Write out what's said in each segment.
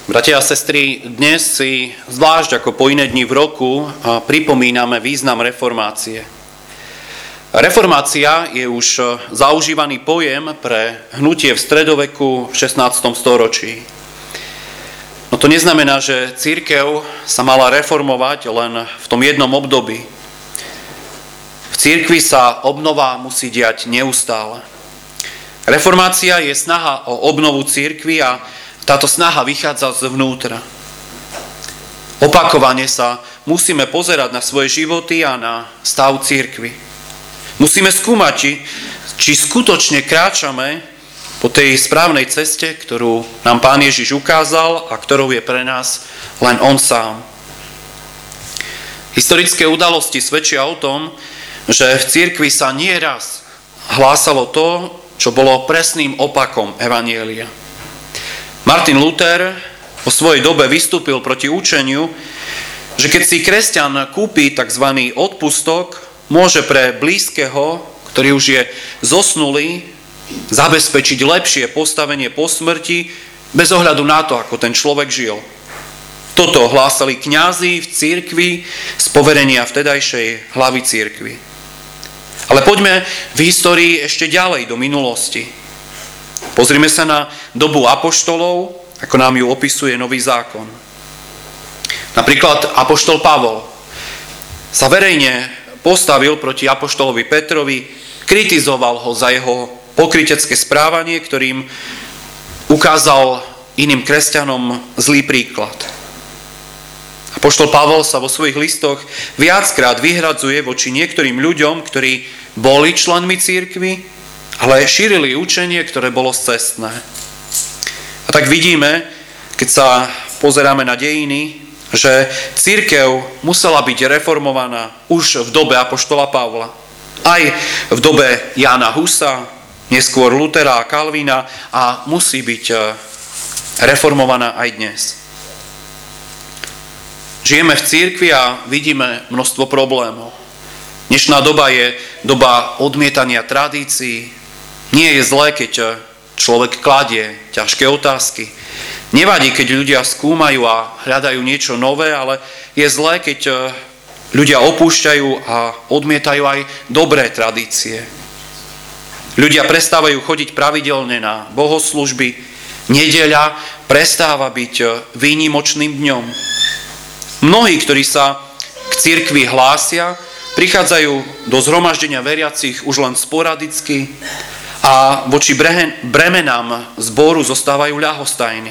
Bratia a sestry, dnes si zvlášť ako po iné dni v roku pripomíname význam reformácie. Reformácia je už zaužívaný pojem pre hnutie v stredoveku v 16. storočí. No to neznamená, že cirkev sa mala reformovať len v tom jednom období. V cirkvi sa obnova musí diať neustále. Reformácia je snaha o obnovu cirkvi a táto snaha vychádza zvnútra. Opakovane sa musíme pozerať na svoje životy a na stav cirkvi. Musíme skúmať, či skutočne kráčame po tej správnej ceste, ktorú nám Pán Ježiš ukázal a ktorou je pre nás len On sám. Historické udalosti svedčia o tom, že v cirkvi sa nieraz hlásalo to, čo bolo presným opakom evanjelia. Martin Luther po svojej dobe vystúpil proti učeniu, že keď si kresťan kúpi tzv. Odpustok, môže pre blízkeho, ktorý už je zosnulý, zabezpečiť lepšie postavenie po smrti bez ohľadu na to, ako ten človek žil. Toto hlásali kňazi v cirkvi z poverenia vtedajšej hlavy cirkvi. Ale poďme v histórii ešte ďalej do minulosti. Pozrime sa na dobu apoštolov, ako nám ju opisuje Nový zákon. Napríklad apoštol Pavol sa verejne postavil proti apoštolovi Petrovi, kritizoval ho za jeho pokrytecké správanie, ktorým ukázal iným kresťanom zlý príklad. Apoštol Pavol sa vo svojich listoch viackrát vyhradzuje voči niektorým ľuďom, ktorí boli členmi cirkvi, ale šírili učenie, ktoré bolo scestné. A tak vidíme, keď sa pozeráme na dejiny, že cirkev musela byť reformovaná už v dobe apoštola Pavla. Aj v dobe Jána Husa, neskôr Lutera a Kalvína a musí byť reformovaná aj dnes. Žijeme v cirkvi a vidíme množstvo problémov. Dnešná doba je doba odmietania tradícií. Nie je zlé, keď človek kladie ťažké otázky. Nevadí, keď ľudia skúmajú a hľadajú niečo nové, ale je zlé, keď ľudia opúšťajú a odmietajú aj dobré tradície. Ľudia prestávajú chodiť pravidelne na bohoslužby. Nedeľa prestáva byť výnimočným dňom. Mnohí, ktorí sa k cirkvi hlásia, prichádzajú do zhromaždenia veriacich už len sporadicky a voči bremenám zboru zostávajú ľahostajní.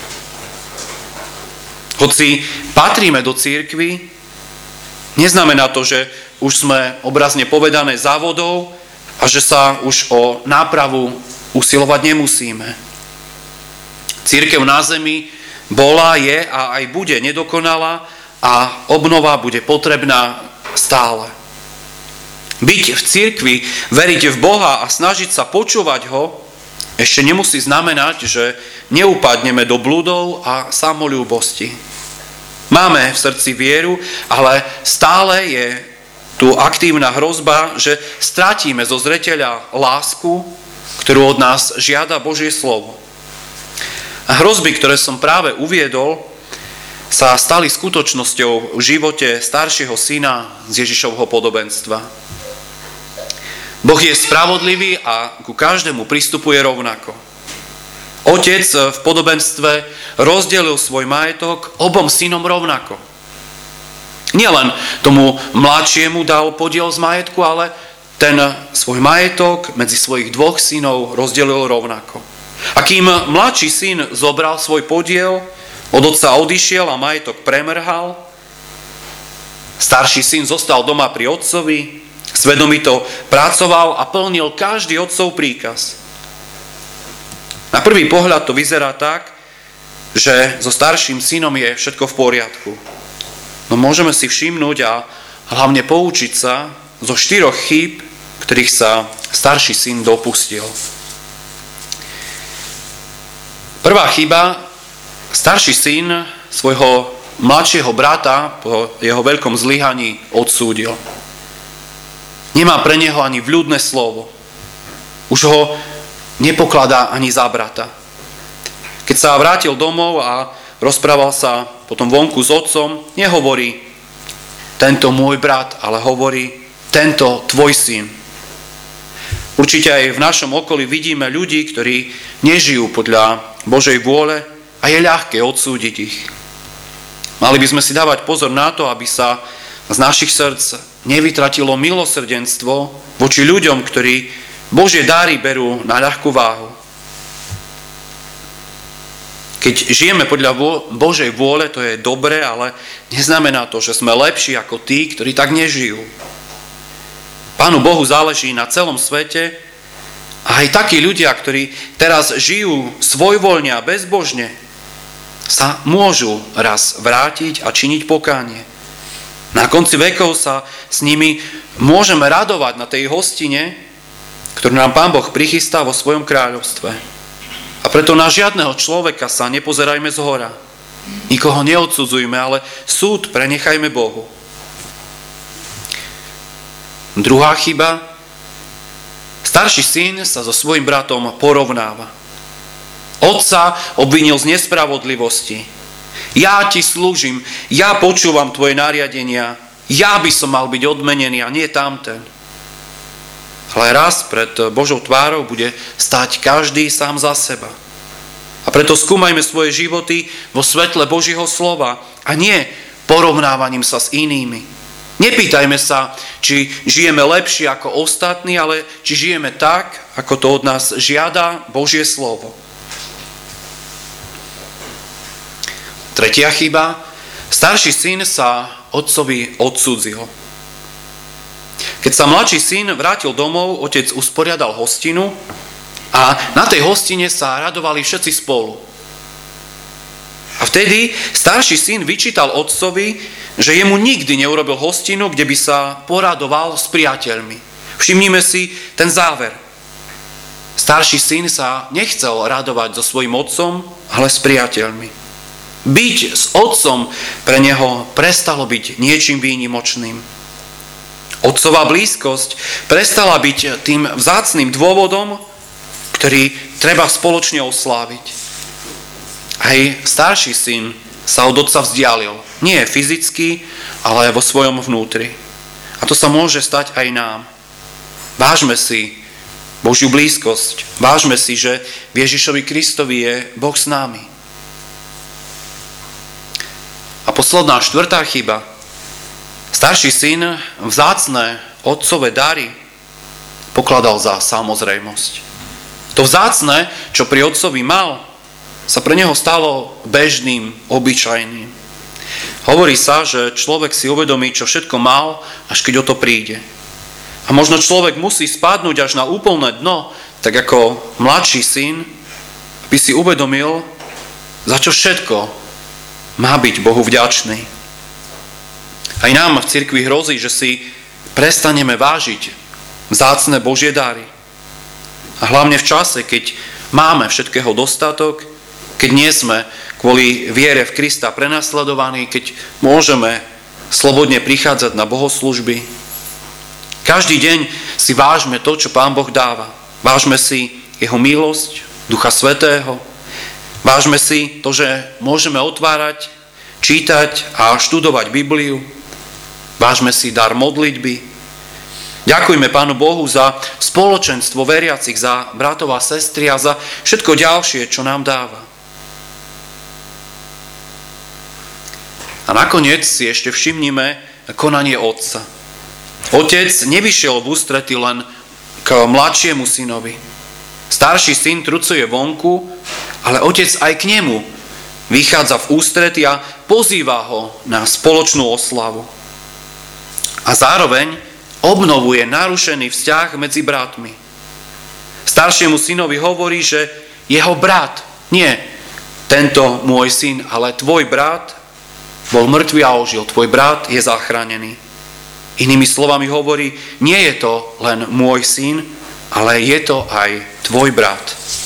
Hoci patríme do cirkvi, neznamená to, že už sme obrazne povedané závodov a že sa už o nápravu usilovať nemusíme. Cirkev na zemi bola, je a aj bude nedokonalá a obnova bude potrebná stále. Byť v cirkvi, veriť v Boha a snažiť sa počúvať ho, ešte nemusí znamenať, že neupadneme do bludov a samoľúbosti. Máme v srdci vieru, ale stále je tu aktívna hrozba, že stratíme zo zreteľa lásku, ktorú od nás žiada Božie slovo. A hrozby, ktoré som práve uviedol, sa stali skutočnosťou v živote staršieho syna z Ježišovho podobenstva. Boh je spravodlivý a ku každému pristupuje rovnako. Otec v podobenstve rozdelil svoj majetok obom synom rovnako. Nielen tomu mladšiemu dal podiel z majetku, ale ten svoj majetok medzi svojich dvoch synov rozdelil rovnako. A kým mladší syn zobral svoj podiel, od otca odišiel a majetok premrhal, starší syn zostal doma pri otcovi, svedomito pracoval a plnil každý otcov príkaz. Na prvý pohľad to vyzerá tak, že so starším synom je všetko v poriadku. No môžeme si všimnúť a hlavne poučiť sa zo 4 chýb, ktorých sa starší syn dopustil. Prvá chyba, starší syn svojho mladšieho brata po jeho veľkom zlyhaní odsúdil. Nemá pre neho ani vľúdne slovo. Už ho nepokladá ani za brata. Keď sa vrátil domov a rozprával sa potom vonku s otcom, nehovorí tento môj brat, ale hovorí tento tvoj syn. Určite aj v našom okolí vidíme ľudí, ktorí nežijú podľa Božej vôle a je ľahké odsúdiť ich. Mali by sme si dávať pozor na to, aby sa z našich srdc nevytratilo milosrdenstvo voči ľuďom, ktorí Božie dary berú na ľahkú váhu. Keď žijeme podľa Božej vôle, to je dobre, ale neznamená to, že sme lepší ako tí, ktorí tak nežijú. Pánu Bohu záleží na celom svete a aj takí ľudia, ktorí teraz žijú svojvoľne a bezbožne, sa môžu raz vrátiť a činiť pokánie. Na konci vekov sa s nimi môžeme radovať na tej hostine, ktorú nám Pán Boh prichystá vo svojom kráľovstve. A preto na žiadneho človeka sa nepozerajme zhora. Nikoho neodsudzujme, ale súd prenechajme Bohu. Druhá chyba. Starší syn sa so svojím bratom porovnáva. Otca obvinil z nespravodlivosti. Ja ti slúžim, ja počúvam tvoje nariadenia, ja by som mal byť odmenený a nie tamten. Ale raz pred Božou tvárou bude stáť každý sám za seba. A preto skúmajme svoje životy vo svetle Božieho slova a nie porovnávaním sa s inými. Nepýtajme sa, či žijeme lepšie ako ostatní, ale či žijeme tak, ako to od nás žiada Božie slovo. Tretia chyba. Starší syn sa otcovi odcudzil. Keď sa mladší syn vrátil domov, otec usporiadal hostinu a na tej hostine sa radovali všetci spolu. A vtedy starší syn vyčítal otcovi, že jemu nikdy neurobil hostinu, kde by sa poradoval s priateľmi. Všimnime si ten záver. Starší syn sa nechcel radovať so svojím otcom, ale s priateľmi. Byť s otcom pre neho prestalo byť niečím výnimočným. Otcová blízkosť prestala byť tým vzácnym dôvodom, ktorý treba spoločne osláviť. Aj starší syn sa od otca vzdialil. Nie fyzicky, ale vo svojom vnútri. A to sa môže stať aj nám. Vážme si Božiu blízkosť. Vážme si, že v Ježišovi Kristovi je Boh s nami. A posledná, štvrtá chyba. Starší syn vzácne otcové dary pokladal za samozrejmosť. To vzácne, čo pri otcovi mal, sa pre neho stalo bežným, obyčajným. Hovorí sa, že človek si uvedomí, čo všetko mal, až keď o to príde. A možno človek musí spadnúť až na úplné dno, tak ako mladší syn, aby si uvedomil, za čo všetko má byť Bohu vďačný. Aj nám v cirkvi hrozí, že si prestaneme vážiť vzácne Božie dary. A hlavne v čase, keď máme všetkého dostatok, keď nie sme kvôli viere v Krista prenasledovaní, keď môžeme slobodne prichádzať na bohoslúžby. Každý deň si vážme to, čo Pán Boh dáva. Vážme si jeho milosť, Ducha Svätého. Vážme si to, že môžeme otvárať, čítať a študovať Bibliu. Vážme si dar modlitby. Ďakujme Pánu Bohu za spoločenstvo veriacich, za bratov a sestry a za všetko ďalšie, čo nám dáva. A nakoniec si ešte všimnime konanie otca. Otec nevyšiel v ústrety len k mladšiemu synovi. Starší syn trucuje vonku, ale otec aj k nemu vychádza v ústrety a pozýva ho na spoločnú oslavu. A zároveň obnovuje narušený vzťah medzi bratmi. Staršiemu synovi hovorí, že jeho brat, nie tento môj syn, ale tvoj brat bol mŕtvý a ožil. Tvoj brat je zachránený. Inými slovami hovorí, nie je to len môj syn, ale je to aj tvoj brat.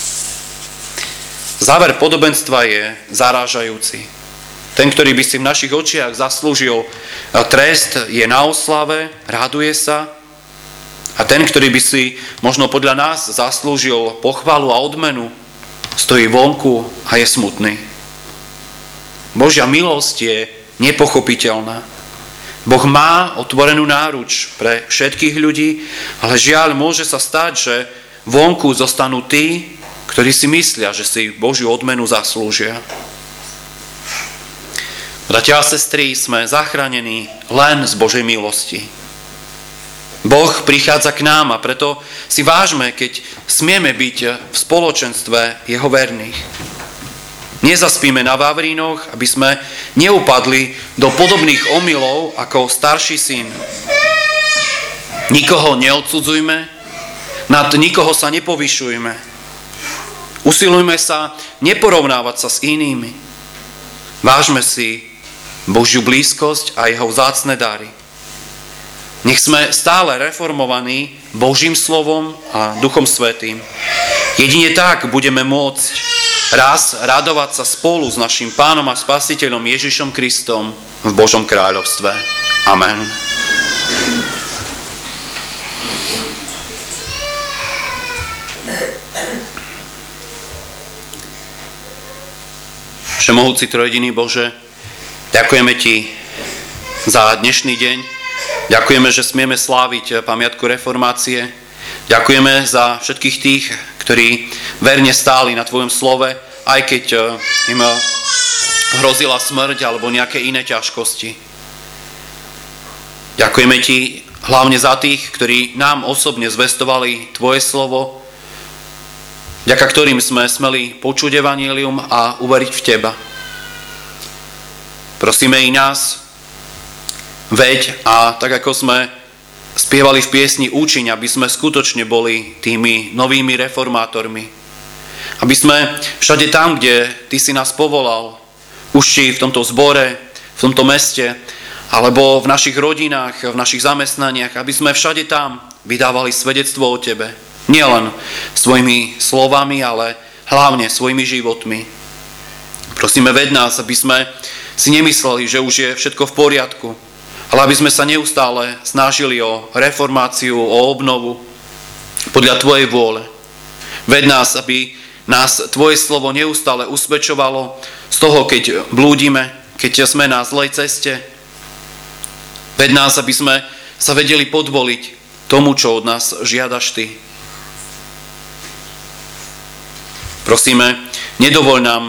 Záver podobenstva je zarážajúci. Ten, ktorý by si v našich očiach zaslúžil trest, je na oslave, raduje sa. A ten, ktorý by si možno podľa nás zaslúžil pochvalu a odmenu, stojí vonku a je smutný. Božia milosť je nepochopiteľná. Boh má otvorenú náruč pre všetkých ľudí, ale žiaľ, môže sa stať, že vonku zostanú tí, ktorí si myslia, že si Božiu odmenu zaslúžia. Bratia a sestry, sme zachránení len z Božej milosti. Boh prichádza k nám a preto si vážme, keď smieme byť v spoločenstve jeho verných. Nezaspíme na vavrínoch, aby sme neupadli do podobných omylov ako starší syn. Nikoho neodsudzujme, nad nikoho sa nepovyšujme. Usilujme sa neporovnávať sa s inými. Vážme si Božiu blízkosť a jeho vzácne dary. Nech sme stále reformovaní Božím slovom a Duchom Svätým. Jedine tak budeme môcť raz radovať sa spolu s našim Pánom a Spasiteľom Ježišom Kristom v Božom kráľovstve. Amen. Všemohúci trojjediný Bože, ďakujeme Ti za dnešný deň. Ďakujeme, že smieme sláviť pamiatku reformácie. Ďakujeme za všetkých tých, ktorí verne stáli na Tvojom slove, aj keď im hrozila smrť alebo nejaké iné ťažkosti. Ďakujeme Ti hlavne za tých, ktorí nám osobne zvestovali Tvoje slovo, vďaka ktorým sme smeli počuť evanjelium a uveriť v Teba. Prosíme i nás, veď a tak ako sme spievali v piesni Účiň, aby sme skutočne boli tými novými reformátormi. Aby sme všade tam, kde Ty si nás povolal, už či v tomto zbore, v tomto meste, alebo v našich rodinách, v našich zamestnaniach, aby sme všade tam vydávali svedectvo o Tebe. Nielen svojimi slovami, ale hlavne svojimi životmi. Prosíme, ved nás, aby sme si nemysleli, že už je všetko v poriadku, ale aby sme sa neustále snažili o reformáciu, o obnovu podľa Tvojej vôle. Ved nás, aby nás Tvoje slovo neustále usvedčovalo z toho, keď blúdime, keď sme na zlej ceste. Ved nás, aby sme sa vedeli podvoliť tomu, čo od nás žiadaš Ty. Prosíme, nedovoľ nám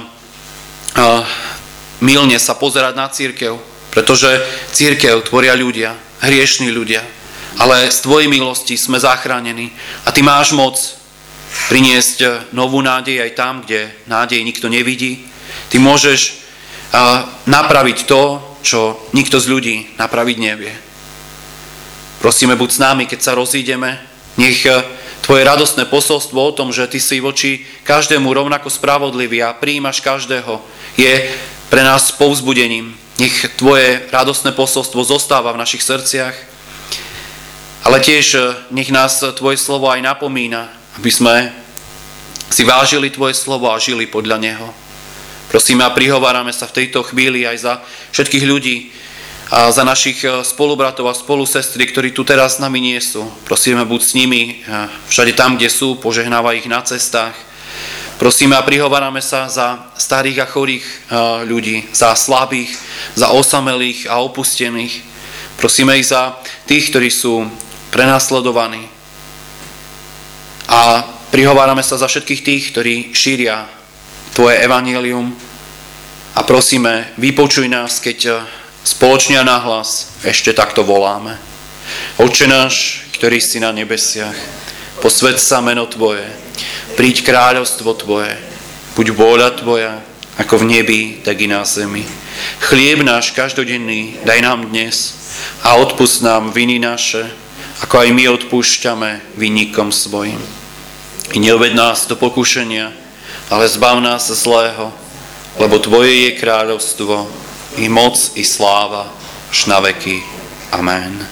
mylne sa pozerať na cirkev, pretože cirkev tvoria ľudia, hriešní ľudia, ale z Tvojej milosti sme zachránení a Ty máš moc priniesť novú nádej aj tam, kde nádej nikto nevidí. Ty môžeš napraviť to, čo nikto z ľudí napraviť nevie. Prosíme, buď s nami, keď sa rozídeme, nech Tvoje radostné posolstvo o tom, že Ty si voči každému rovnako spravodlivý a prijímaš každého, je pre nás povzbudením. Nech Tvoje radostné posolstvo zostáva v našich srdciach, ale tiež nech nás Tvoje slovo aj napomína, aby sme si vážili Tvoje slovo a žili podľa neho. Prosíme a prihovárame sa v tejto chvíli aj za všetkých ľudí, a za našich spolubratov a spolusestry, ktorí tu teraz s nami nie sú. Prosíme, buď s nimi všade tam, kde sú, požehnávaj ich na cestách. Prosíme a prihovárame sa za starých a chorých ľudí, za slabých, za osamelých a opustených. Prosíme ich za tých, ktorí sú prenasledovaní. A prihovárame sa za všetkých tých, ktorí šíria Tvoje evanjelium. A prosíme, vypočuj nás, keď spoločne a nahlas ešte takto voláme. Otče náš, ktorý si na nebesiach, posväť sa meno Tvoje, príď kráľovstvo Tvoje, buď vôľa Tvoja, ako v nebi, tak i na zemi. Chlieb náš každodenný daj nám dnes a odpusť nám viny naše, ako aj my odpúšťame vinníkom svojim. I neuved nás do pokušenia, ale zbav nás zlého, lebo Tvoje je kráľovstvo, i moc, i sláva, až na veky. Amen.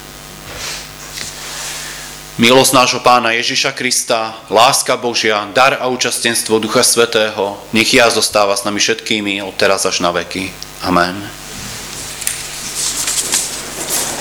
Milosť nášho Pána Ježiša Krista, láska Božia, dar a účastenstvo Ducha Svätého, nech zostáva s nami všetkými od teraz až na veky. Amen.